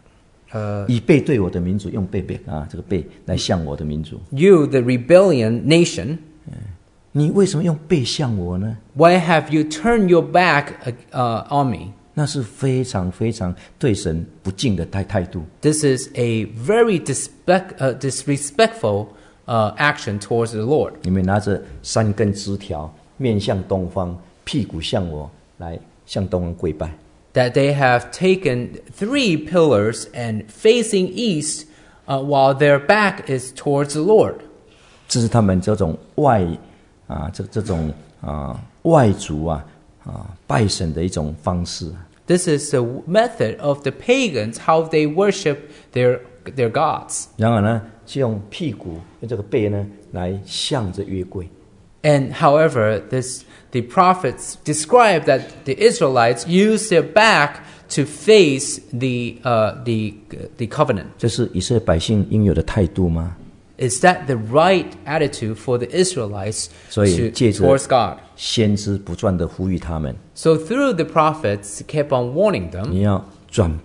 uh, 以背对我的民族，用背背啊，这个背来向我的民族， you, the rebellion nation, 你为什么用背向我呢？ why have you turned your back uh, on me? 那是非常非常对神不敬的态态度。 This is a very disrespect, uh, disrespectful uh, action towards the Lord. 你们拿着三根枝条，面向东方，屁股向我，来向东方跪拜。 That they have taken three pillars and facing east uh, while their back is towards the Lord. 这是他们这种外啊，这这种啊外族啊啊拜神的一种方式。 This is the method of the pagans, how they worship their, their gods. 然而呢，就用屁股用这个背呢来向着约柜。 And however, this, the prophets describe that the Israelites use their back to face the, uh, the, the covenant. 这是以色列百姓应有的态度吗？ Is that the right attitude for the Israelites 所以 to, 借着 towards God? 先知不断的呼吁他们， So through the prophets kept on warning them, 你要转背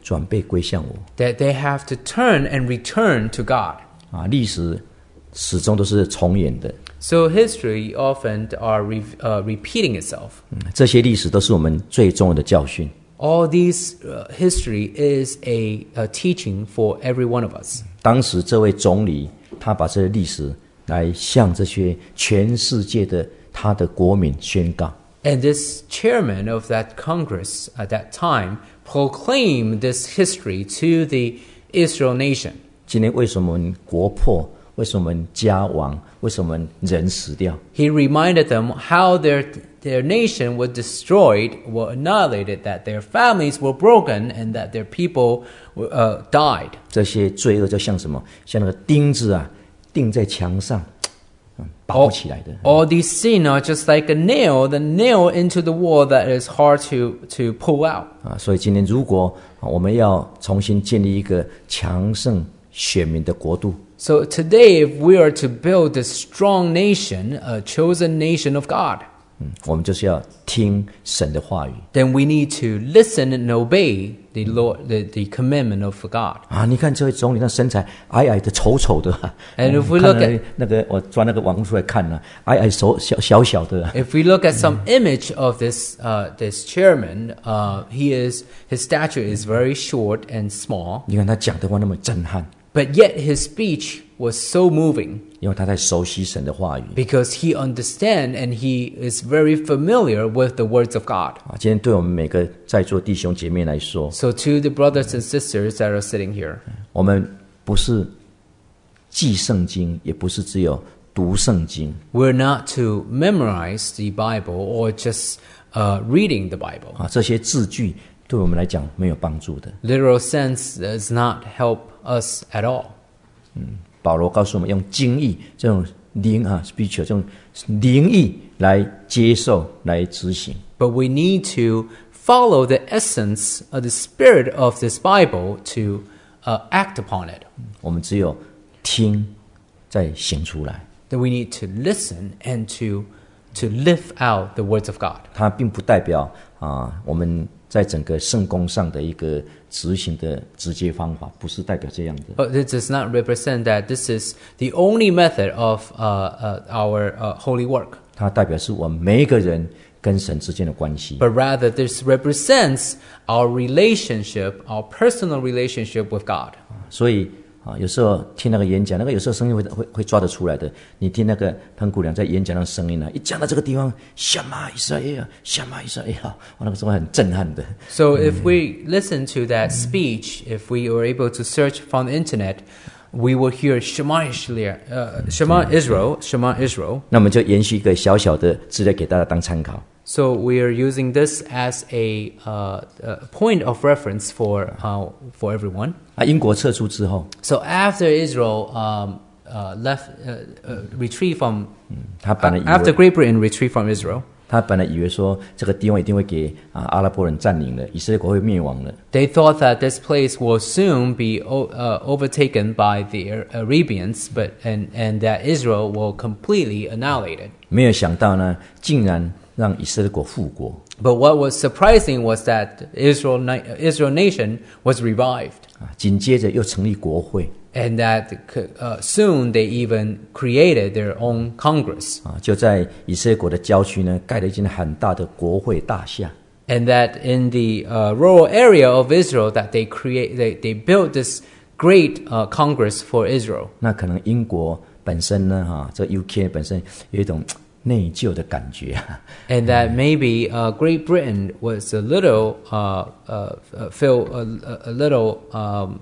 转背归向我。 that they have to turn and return to God. 啊，历史始终都是重演的， So history often are re, uh, repeating itself. 嗯这些历史都是我们最重要的教训。 All these uh, history is a, a teaching for every one of us. 当时这位总理，他把这些历史来向这些全世界的他的国民宣告。 And this chairman of that Congress at that time proclaimed this history to the Israel nation. 今天为什么我们国破？为什么我们家亡？为什么我们人死掉？ He reminded them how their, their nation was destroyed, was annihilated, that their families were broken, and that their people uh, died. 这些罪恶就像什么？像那个钉子啊，钉在墙上，嗯拔不起来的。 All these sin are just like a nail, the nail into the wall that is hard to, to pull out. 啊，所以今天如果啊我们要重新建立一个强盛选民的国度， So today, if we are to build a strong nation, a chosen nation of God, 嗯，我们就是要听神的话语 then we need to listen and obey the Lord, the, the commandment of God. 啊。你看这位总理，那身材矮矮的、丑丑的、啊。 And if we 看 look 那 at 那个，我抓那个网络出来看呢、啊，矮矮手小小小的、啊。 If we look at some image of this uh, this chairman, uh, he is his stature is very short and small, 你看他讲的话那么震撼， but yet his speech was so moving 因为他在熟悉神的话语 because he understands and he is very familiar with the words of God. 啊。今天对我们每个在座弟兄姐妹来说， So to the brothers and sisters that are sitting here, 我们不是记圣经，也不是只有读圣经 we're not to memorize the Bible or just uh, reading the Bible. 啊，这些字句对我们来讲没有帮助的。 Literal sense does not help us at all. 保罗告诉我们，用经义这种灵啊 ，spiritual 这种灵意来接受、来执行。 But we need to follow the essence of the spirit of this Bible to uh, act upon it. 我们只有听，再行出来。 Then we need to listen and to to live out the words of God. 它并不代表啊，我们在整个圣工上的一个执行的直接方法，不是代表这样的。 But it does not represent that this is the only method of uh, uh, our uh, holy work. 它代表是我们每一个人跟神之间的关系。 But rather, this represents our relationship, our personal relationship with God. 所以啊，有时候听那个演讲，那个有时候声音会会会抓得出来的。你听那个潘姑娘在演讲的声音呢、啊，一讲到这个地方，夏玛以色列，夏玛以色列，哇，那个时候很震撼的。 So if we listen to that speech, if we were able to search from the internet, we will hear Shema Israel, uh, Shema Israel, Shema Israel. 那我们就延续一个小小的资料给大家当参考。 So we are using this as a, uh, a point of reference for uh, for everyone. 啊，英国撤出之后， So after Israel um, uh, left, uh, uh, retreat from 他本来以 after 为 Great Britain retreat from Israel, 他本来以为说这个地方一定会给啊阿拉伯人占领了，以色列国会灭亡了。 they thought that this place will soon be o- uh, overtaken by the Arabians, but and and that Israel will completely annihilate it. 没有想到呢，竟然让以色列国复国。 But what was surprising was that Israel ni- Israel nation was revived, 啊，紧接着又成立国会 and that uh, soon they even created their own Congress, 啊，就在以色列国的郊区呢，盖了一间很大的国会大厦。 and that in the uh, rural area of Israel that they create they, they built this great uh, Congress for Israel. 那可能英国本身呢，哈、这 U K 本身有一种内疚的感觉啊， And that maybe uh, Great Britain was a little uh, uh, uh, feel a, a little um,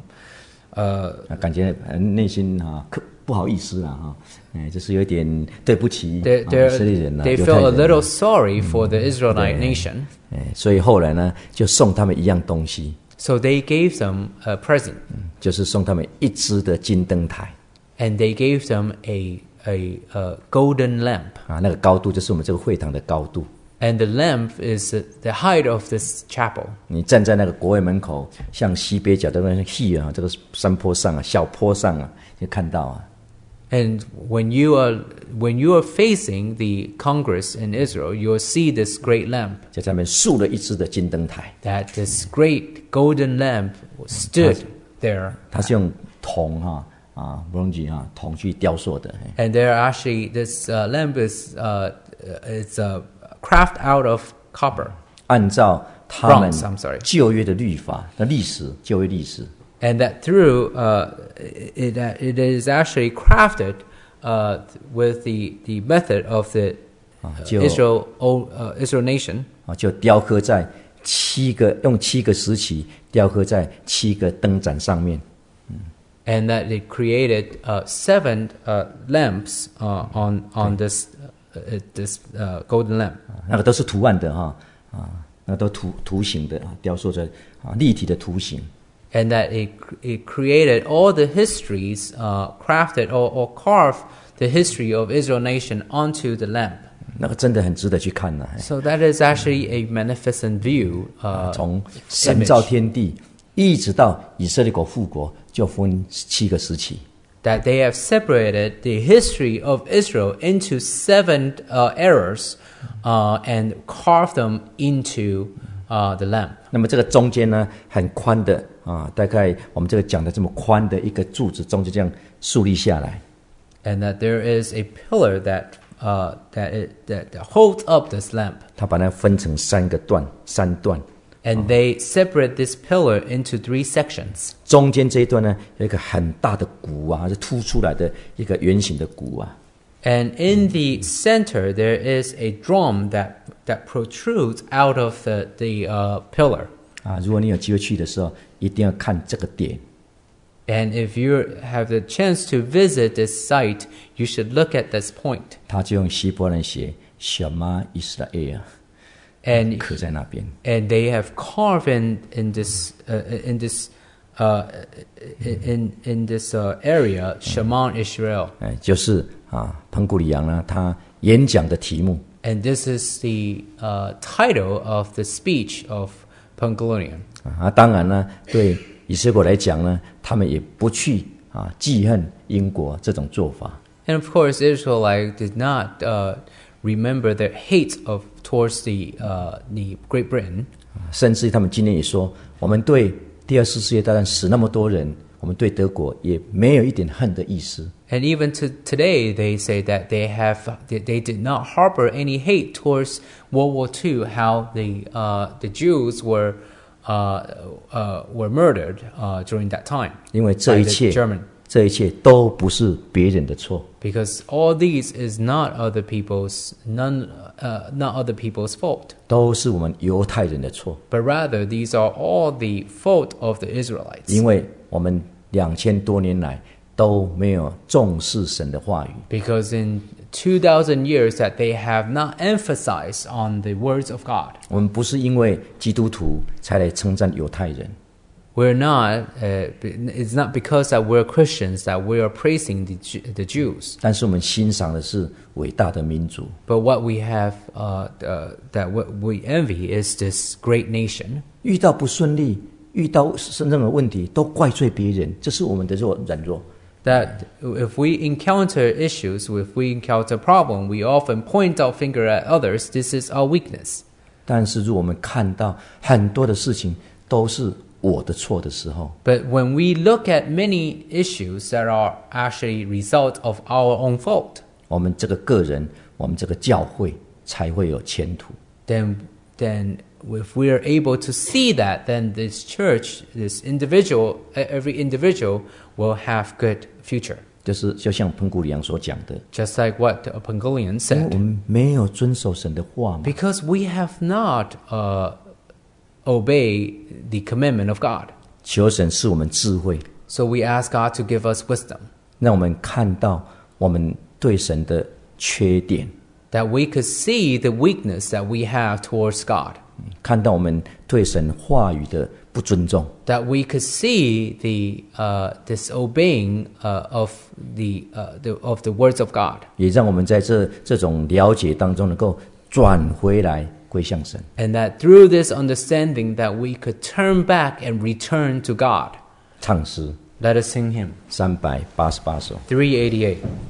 uh, 啊感觉呃内心哈、可不好意思啦哈，哎，就是有点对不起 they 啊以色列 they 人呐、 they 犹太 felt a 人呐 little sorry for the Israelite nation, 哎，所以后来呢，就送他们一样东西， so they gave them a present, 就是送他们一只的金灯台 and they gave them a a, a golden lamp, 啊，那个高度就是我们这个会堂的高度。 and the lamp is the height of this chapel. 你站在那个国会门口，向西北角的那个细啊，这个山坡上啊，小坡上啊，就看到啊， And when you are when you are facing the Congress in Israel, you'll see this great lamp. 在上面竖了一只的金灯台， That this great golden lamp stood there. 它是用铜哈啊 bronze 哈铜去雕塑的。 And there actually this uh, lamp is uh, it's uh, crafted out of copper. 按照他们 Bronze, I'm sorry. 旧约的律法的历史，旧约历史， And that through uh, it it is actually crafted uh, with the the method of the uh, 就 Israel old, uh, Israel nation. 啊，就雕刻在七个用七个石旗雕刻在七个灯盏上面。 And that it created uh, seven uh, lamps uh, on on this uh, this uh, golden lamp. 那个都是图案的哈啊，那个都图图形的啊，雕塑着啊立体的图形。 And that it it created all the histories, uh, crafted or, or carved the history of Israel nation onto the lamp. 那个真的很值得去看呐、 So that is actually a magnificent view. Uh, 从神造天地一直到以色列国复国，就分七个时期。 that they have separated the history of Israel into seven uh, eras uh, and carved them into uh, the lamp. 那么这个中间呢，很宽的啊，大概我们这个讲的这么宽的一个柱子，中间这样竖立下来。 And that there is a pillar that uh, that, it, that holds up this lamp. 它把它分成三个段，三段。 And they separate this pillar into three sections. 中间这一段呢，有一个很大的鼓啊，是凸出来的一个圆形的鼓啊。 And in the center, there is a drum that that protrudes out of the the uh, pillar. 啊，如果你有机会去的时候，一定要看这个点。 And if you have the chance to visit this site, you should look at this point. 他就用希伯来写“小马以色列”， And 刻在那边。 and they have carved in in this uh, in this uh, in in this uh, area Shema Israel. 哎，就是啊，彭古里扬呢，他演讲的题目。 And this is the uh, title of the speech of Pangolian. 啊，当然呢，对以色列国来讲呢，他们也不去啊记恨英国这种做法。 And of course, Israelites did not uh, remember their hate of towards the uh, the Great Britain. 甚至他们今天也说，我们对第二次世界大战死那么多人，我们对德国也没有一点恨的意思。 And even to today, they say that they have they, they did not harbor any hate towards World War Two. How the uh, the Jews were uh, uh, were murdered uh, during that time 因为这 by 一 the 切， German. 这一切都不是别人的错， Because all these is not other people's none uh, not other people's fault, 都是我们犹太人的错。 but rather these are all the fault of the Israelites. 因为我们两千多年来都没有重视神的话语， Because in two thousand years that they have not emphasized on the words of God. 我们不是因为基督徒才来称赞犹太人， We're not. Uh, it's not because that we're Christians that we are praising the Ju- the Jews. 但是我们欣赏的是伟大的民族。 But what we have, uh, uh, that what we envy is this great nation. 遇到不顺利，遇到任何问题，都怪罪别人，这是我们的弱软弱。 That if we encounter issues, if we encounter problem, we often point our finger at others. This is our weakness. 但是，如果我们看到很多的事情都是我的错的时候， But when we look at many issues that are actually result of our own fault, 我们这个个人，我们这个教会才会有前途。 then then if we are able to see that, then this church, this individual, every individual will have good future. 就是就像彭古里昂所讲的， Just like what Pangolian 因为 said. 我们没有遵守神的话嘛， Because we have not uh, obeyed the commandment of God. 求神赐我们智慧， So we ask God to give us wisdom, 让我们看到我们对神的缺点， that we could see the weakness that we have towards God, 看到我们对神话语的不尊重， that we could see the uh, disobeying uh, of the, uh, the of the words of God, 也让我们在这这种了解当中能够转回来归向神。 and that through this understanding that we could turn back and return to God. 唱诗 Let us sing hymn 三百八十八首。 three eighty-eight.